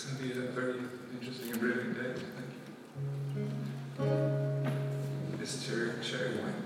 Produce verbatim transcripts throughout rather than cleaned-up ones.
going to be a very interesting and brilliant day. Thank you. It's cherry, cherry wine.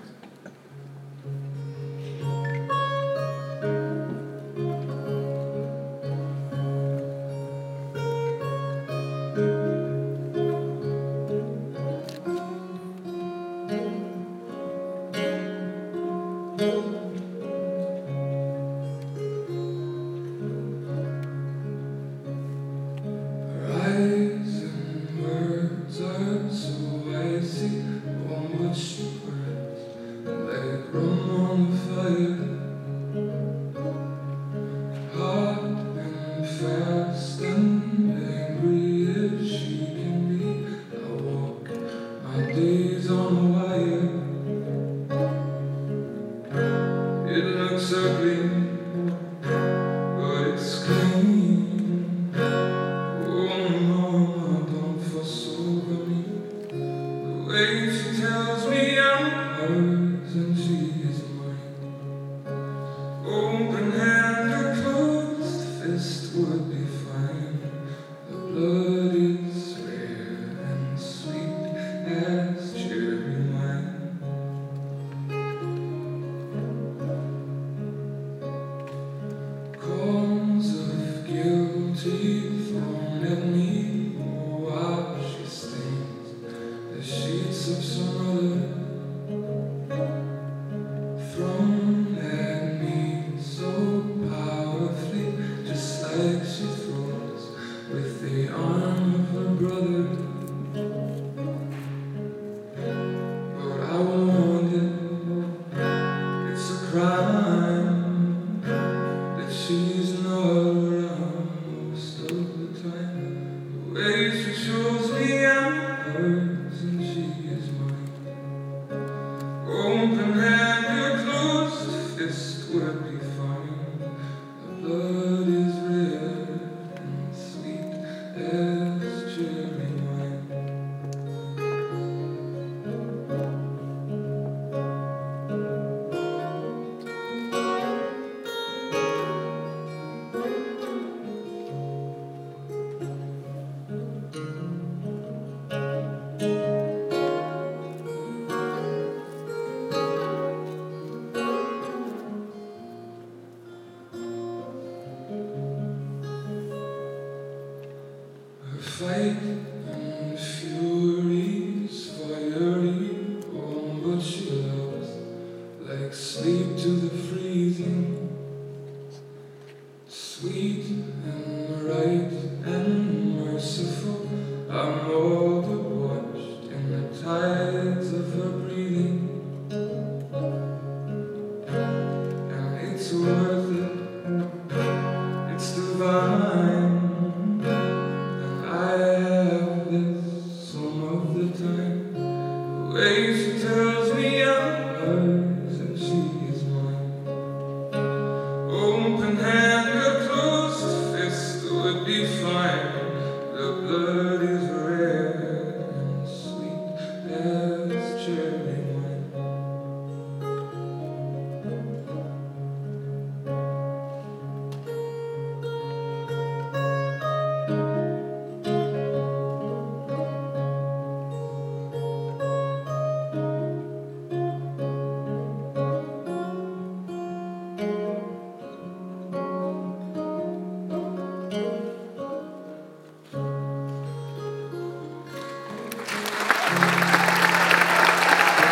Days on a wire. It looks ugly, but it's clean. Oh, mama, don't fuss over me. The way she tells me I'm hers and she is mine. Open hand or closed fist would be fine. The blood is rare and sweet as cherry wine. Calls of guilty thrown at me, while she stains the sheets of some other. Thrown at me so powerfully, just like she throws with the arm of her brother. But I warned it, it's a crime that she's not around most of the time. The way she shows me I'm hers and she is mine. Open hand or closed fist would be fine. The blood is red and sweet as cherry wine. Fight and fury's fiery, oh, but she loves like sleep to the freezing. Sweet and right and merciful, I'm all but watched in the tides of her breathing. And it's worth